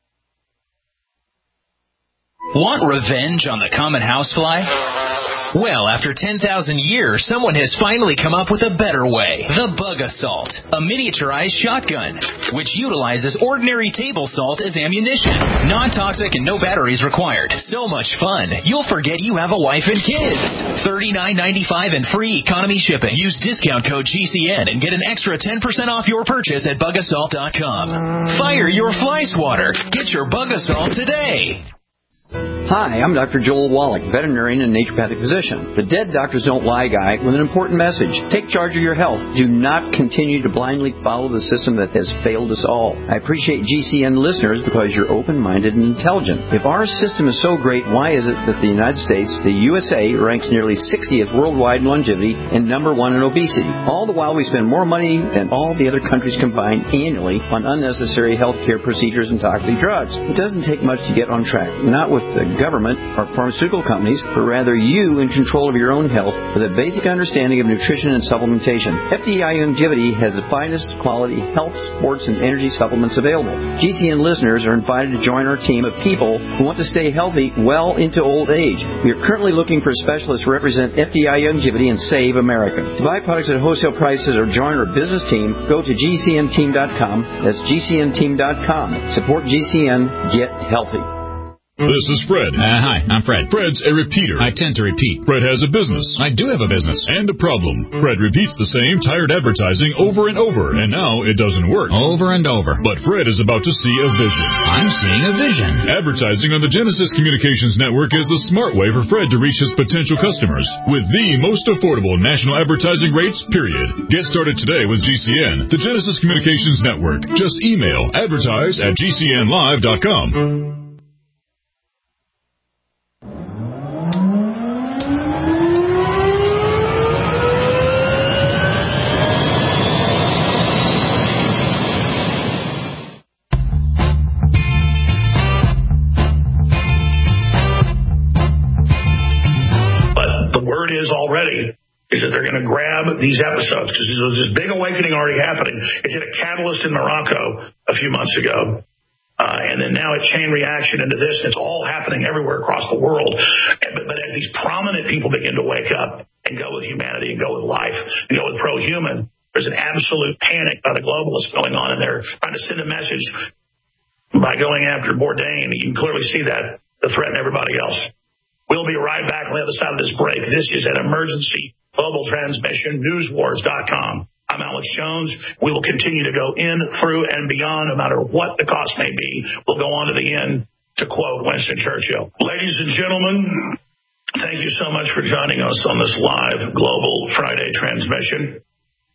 Want revenge on the common housefly? Well, after ten thousand years, someone has finally come up with a better way. The Bug Assault, a miniaturized shotgun, which utilizes ordinary table salt as ammunition. Non-toxic and no batteries required. So much fun, you'll forget you have a wife and kids. thirty-nine ninety-five and free economy shipping. Use discount code G C N and get an extra ten percent off your purchase at bug assault dot com. Fire your fly swatter. Get your Bug Assault today. Hi, I'm Doctor Joel Wallach, veterinarian and naturopathic physician. The Dead Doctors Don't Lie guy with an important message. Take charge of your health. Do not continue to blindly follow the system that has failed us all. I appreciate G C N listeners because you're open-minded and intelligent. If our system is so great, why is it that the United States, the U S A, ranks nearly sixtieth worldwide in longevity and number one in obesity? All the while we spend more money than all the other countries combined annually on unnecessary health care procedures and toxic drugs. It doesn't take much to get on track. Not with the government or pharmaceutical companies, but rather you in control of your own health with a basic understanding of nutrition and supplementation. F D I Longevity has the finest quality health, sports, and energy supplements available. G C N listeners are invited to join our team of people who want to stay healthy well into old age. We are currently looking for specialists to represent F D I Longevity and Save America. To buy products at wholesale prices or join our business team, go to G C N team dot com. That's G C N team dot com. Support G C N. Get healthy. This is Fred. Uh, hi, I'm Fred. Fred's a repeater. I tend to repeat. Fred has a business. I do have a business. And a problem. Fred repeats the same tired advertising over and over, and now it doesn't work. Over and over. But Fred is about to see a vision. I'm seeing a vision. Advertising on the Genesis Communications Network is the smart way for Fred to reach his potential customers with the most affordable national advertising rates, period. Get started today with G C N, the Genesis Communications Network. Just email advertise at G C N live dot com. Is already is that they're going to grab these episodes because there's this big awakening already happening. It hit a catalyst in Morocco a few months ago, uh, and then now it chain reaction into this. It's all happening everywhere across the world. And, but, but as these prominent people begin to wake up and go with humanity and go with life and go with pro-human, there's an absolute panic by the globalists going on, and they're trying to send a message by going after Bourdain. You can clearly see that to threaten everybody else. We'll be right back on the other side of this break. This is an emergency global transmission, news wars dot com. I'm Alex Jones. We will continue to go in, through, and beyond, no matter what the cost may be. We'll go on to the end, to quote Winston Churchill. Ladies and gentlemen, thank you so much for joining us on this live Global Friday transmission.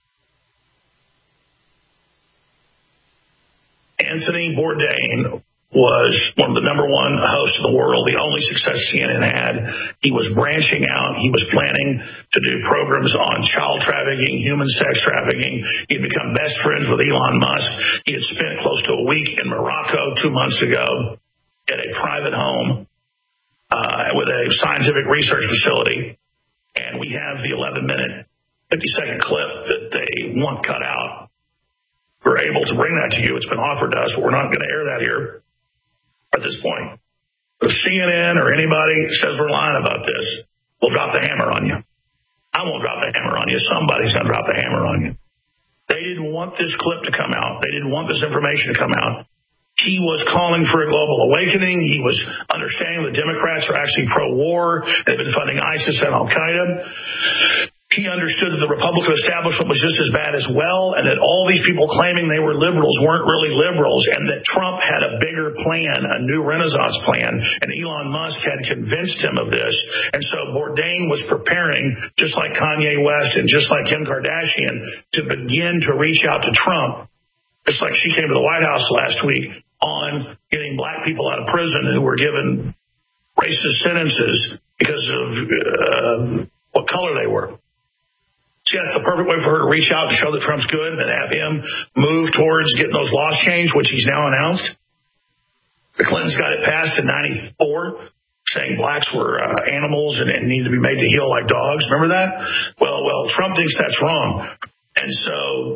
Anthony Bourdain was one of the number one hosts of the world, the only success C N N had. He was branching out. He was planning to do programs on child trafficking, human sex trafficking. He had become best friends with Elon Musk. He had spent close to a week in Morocco two months ago at a private home uh, with a scientific research facility. And we have the eleven-minute, fifty-second clip that they want cut out. We're able to bring that to you. It's been offered to us, but we're not going to air that here at this point. If C N N or anybody says we're lying about this, we'll drop the hammer on you. I won't drop the hammer on you. Somebody's going to drop the hammer on you. They didn't want this clip to come out. They didn't want this information to come out. He was calling for a global awakening. He was understanding the Democrats are actually pro-war. They've been funding ISIS and Al-Qaeda. He understood that the Republican establishment was just as bad as well, and that all these people claiming they were liberals weren't really liberals, and that Trump had a bigger plan, a new Renaissance plan, and Elon Musk had convinced him of this. And so Bourdain was preparing, just like Kanye West and just like Kim Kardashian, to begin to reach out to Trump, just like she came to the White House last week on getting black people out of prison who were given racist sentences because of uh, what color they were. See, that's the perfect way for her to reach out to show that Trump's good and then have him move towards getting those laws changed, which he's now announced. The Clintons got it passed in ninety-four, saying blacks were uh, animals and, and needed to be made to heal like dogs. Remember that? Well, well, Trump thinks that's wrong. And so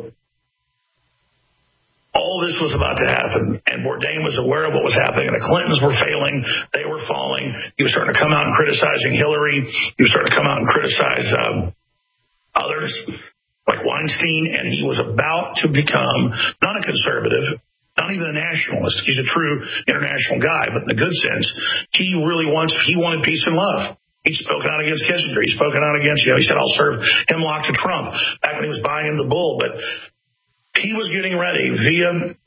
all this was about to happen, and Bourdain was aware of what was happening, and the Clintons were failing. They were falling. He was starting to come out and criticizing Hillary. He was starting to come out and criticize um, others like Weinstein, and he was about to become not a conservative, not even a nationalist. He's a true international guy, but in the good sense, he really wants, he wanted peace and love. He's spoken out against Kissinger. He's spoken out against, you know, he said, I'll serve hemlock to Trump back when he was buying him the bull. But he was getting ready via,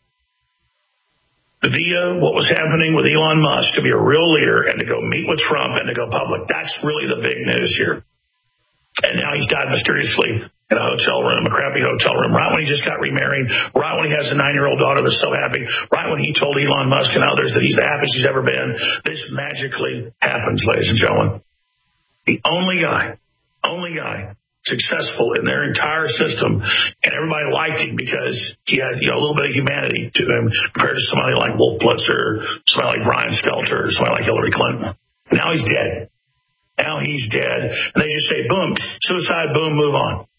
via what was happening with Elon Musk to be a real leader and to go meet with Trump and to go public. That's really the big news here. And now he's died mysteriously in a hotel room, a crappy hotel room, right when he just got remarried, right when he has a nine-year-old daughter that's so happy, right when he told Elon Musk and others that he's the happiest he's ever been. This magically happens, ladies and gentlemen. The only guy, only guy successful in their entire system, and everybody liked him because he had, you know, a little bit of humanity to him compared to somebody like Wolf Blitzer, somebody like Brian Stelter, somebody like Hillary Clinton. Now he's dead. Now he's dead. And they just say, boom, suicide, boom, move on.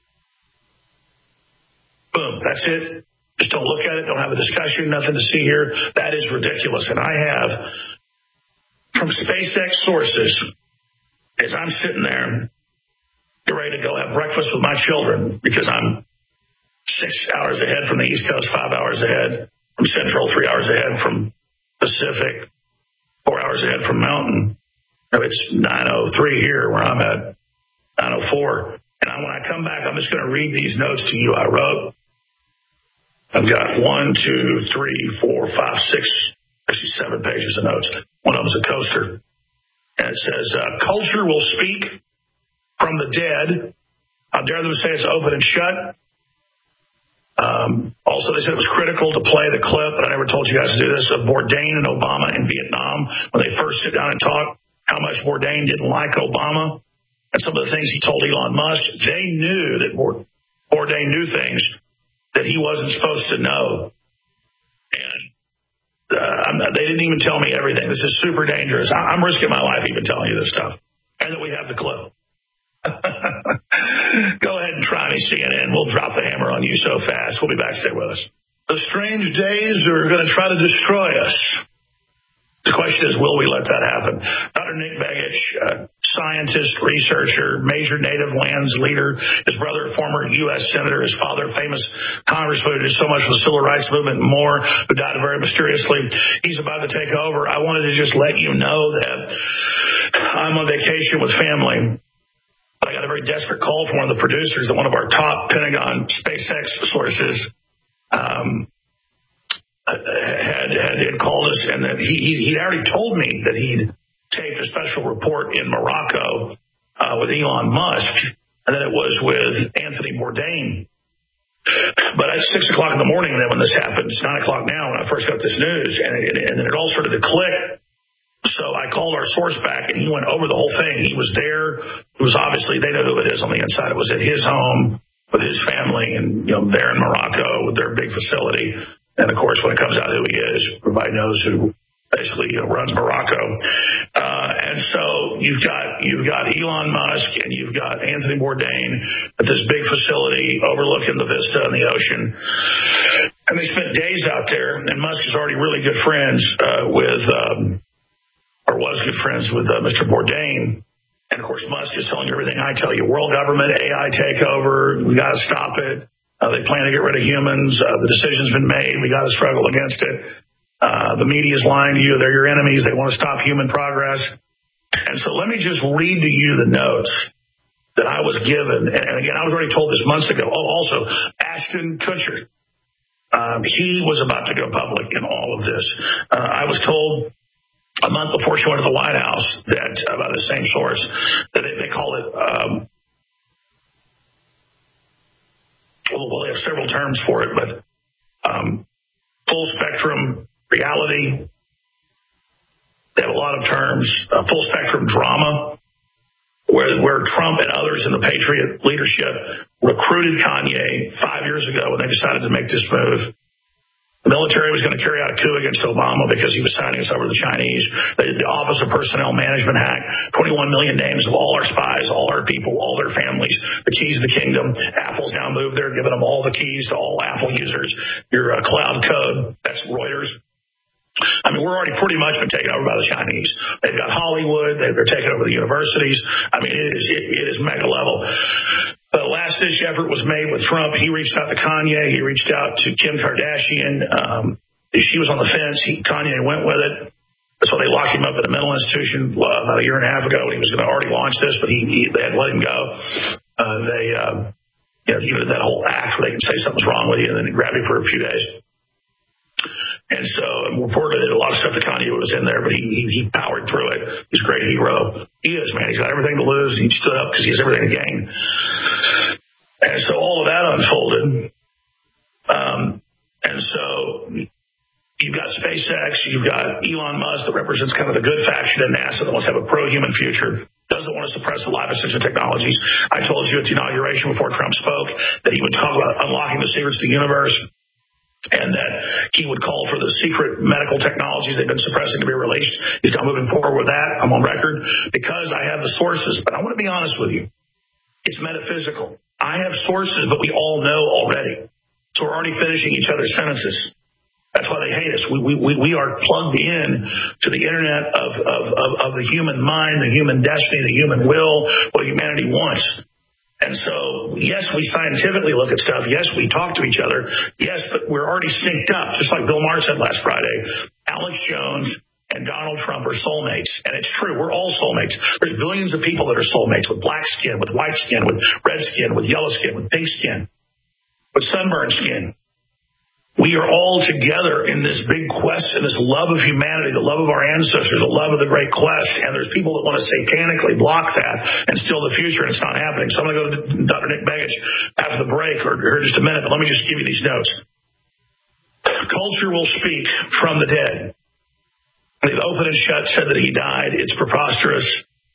Boom, that's it. Just don't look at it. Don't have a discussion. Nothing to see here. That is ridiculous. And I have, from SpaceX sources, as I'm sitting there, get ready to go have breakfast with my children because I'm six hours ahead from the East Coast, five hours ahead from Central, three hours ahead from Pacific, four hours ahead from Mountain. It's nine oh three here where I'm at, nine oh four. And when I come back, I'm just going to read these notes to you I wrote. I've got one, two, three, four, five, six, actually seven pages of notes. One of them is a coaster. And it says, uh, culture will speak from the dead. How dare them say it's open and shut. Um, also, they said it was critical to play the clip, but I never told you guys to do this, of Bourdain and Obama in Vietnam when they first sit down and talk. How much Bourdain didn't like Obama and some of the things he told Elon Musk. They knew that Bourdain knew things that he wasn't supposed to know. And uh, I'm not, they didn't even tell me everything. This is super dangerous. I, I'm risking my life even telling you this stuff. And that we have the clip. Go ahead and try me, C N N. We'll drop the hammer on you so fast. We'll be back. Stay with us. The strange days are going to try to destroy us. The question is, will we let that happen? Doctor Nick Begich, uh, scientist, researcher, major native lands leader, his brother, former U S Senator, his father, famous congressman who did so much for the civil rights movement and more, who died very mysteriously. He's about to take over. I wanted to just let you know that I'm on vacation with family. I got a very desperate call from one of the producers at one of our top Pentagon SpaceX sources. Um, Had, had had called us, and that he he'd already told me that he'd taped a special report in Morocco uh, with Elon Musk, and then it was with Anthony Bourdain. But at six o'clock in the morning, then when this happened, it's nine o'clock now when I first got this news, and it, and then it all started to click. So I called our source back, and he went over the whole thing. He was there. It was obviously, they know who it is on the inside. It was at his home with his family, and you know, there in Morocco with their big facility. And, of course, when it comes out who he is, everybody knows who basically you know, runs Morocco. Uh, and so you've got you've got Elon Musk and you've got Anthony Bourdain at this big facility overlooking the vista and the ocean. And they spent days out there. And Musk is already really good friends uh, with, um, or was good friends with uh, Mister Bourdain. And, of course, Musk is telling you everything I tell you. World government, A I takeover, we got to stop it. Uh, they plan to get rid of humans. Uh, the decision's been made. We got to struggle against it. Uh, the media is lying to you. They're your enemies. They want to stop human progress. And so let me just read to you the notes that I was given. And, and again, I was already told this months ago. Oh, also, Ashton Kutcher. Um, he was about to go public in all of this. Uh, I was told a month before she went to the White House that, uh, by the same source, that they, they call it, um, well, they have several terms for it, but um, full spectrum reality. They have a lot of terms. Uh, full spectrum drama, where where Trump and others in the Patriot leadership recruited Kanye five years ago when they decided to make this move. The military was going to carry out a coup against Obama because he was signing us over to the Chinese. They did the Office of Personnel Management hack, twenty-one million names of all our spies, all our people, all their families, the keys to the kingdom. Apple's now moved there, giving them all the keys to all Apple users. Your uh, cloud code, that's Reuters. I mean, we're already pretty much been taken over by the Chinese. They've got Hollywood. They're taking over the universities. I mean, it is, it, it is mega level. The last-ditch effort was made with Trump. He reached out to Kanye. He reached out to Kim Kardashian. Um, she was on the fence. He, Kanye went with it. That's why they locked him up at a mental institution uh, about a year and a half ago when he was going to already launch this, but he, he they had to let him go. Uh, they, uh, you know, you know, that whole act where they can say something's wrong with you and then grab you for a few days. And so reportedly a lot of stuff that Kanye was in there, but he, he he powered through it. He's a great hero. He is, man. He's got everything to lose. He stood up because he has everything to gain. And so all of that unfolded. Um, and so you've got SpaceX. You've got Elon Musk that represents kind of the good faction in NASA that wants to have a pro-human future. Doesn't want to suppress the live assistive technologies. I told you at the inauguration before Trump spoke that he would talk about unlocking the secrets of the universe, and that he would call for the secret medical technologies they've been suppressing to be released. He's not moving forward with that. I'm on record because I have the sources. But I want to be honest with you. It's metaphysical. I have sources, but we all know already. So we're already finishing each other's sentences. That's why they hate us. We we we are plugged in to the internet of, of, of, of the human mind, the human destiny, the human will, what humanity wants. And so, yes, we scientifically look at stuff. Yes, we talk to each other. Yes, but we're already synced up. Just like Bill Maher said last Friday, Alex Jones and Donald Trump are soulmates. And it's true. We're all soulmates. There's billions of people that are soulmates with black skin, with white skin, with red skin, with yellow skin, with pink skin, with sunburned skin. We are all together in this big quest and this love of humanity, the love of our ancestors, the love of the great quest. And there's people that want to satanically block that and steal the future, and it's not happening. So I'm going to go to Doctor Nick Begich after the break, or here in just a minute, but let me just give you these notes. Culture will speak from the dead. They've opened and shut, said that he died. It's preposterous.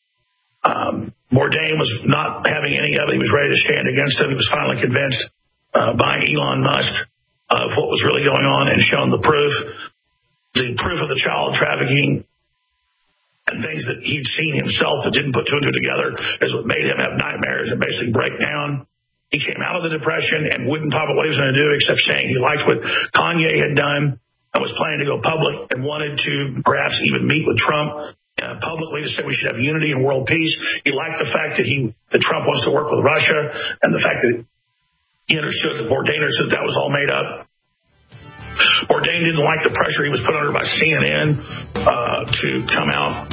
Um, Bourdain was not having any of it. He was ready to stand against him. He was finally convinced uh, by Elon Musk of what was really going on and shown the proof, the proof of the child trafficking and things that he'd seen himself but didn't put two and two together is what made him have nightmares and basically break down. He came out of the depression and wouldn't talk about what he was going to do except saying he liked what Kanye had done and was planning to go public and wanted to perhaps even meet with Trump uh, publicly to say we should have unity and world peace. He liked the fact that he that Trump wants to work with Russia and the fact that he understood that Bourdain understood that was all made up. Bourdain didn't like the pressure he was put under by C N N uh, to come out,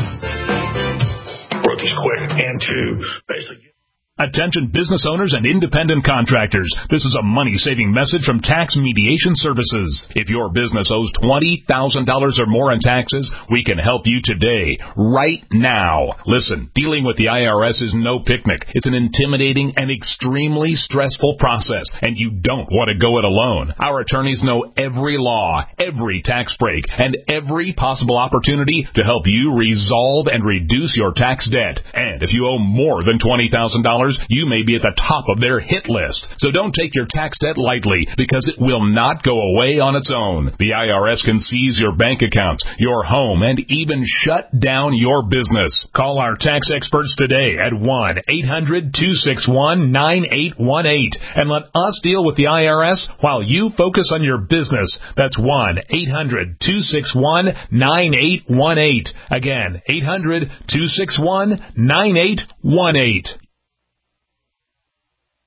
wrote these quick, and to basically... Attention business owners and independent contractors. This is a money-saving message from Tax Mediation Services. If your business owes twenty thousand dollars or more in taxes, we can help you today, right now. Listen, dealing with the I R S is no picnic. It's an intimidating and extremely stressful process, and you don't want to go it alone. Our attorneys know every law, every tax break, and every possible opportunity to help you resolve and reduce your tax debt. And if you owe more than twenty thousand dollars, dollars, you may be at the top of their hit list. So don't take your tax debt lightly, because it will not go away on its own. The I R S can seize your bank accounts, your home, and even shut down your business. Call our tax experts today at one eight hundred two six one nine eight one eight and let us deal with the I R S while you focus on your business. That's one eight hundred two six one nine eight one eight. Again, eight hundred two six one nine eight one eight.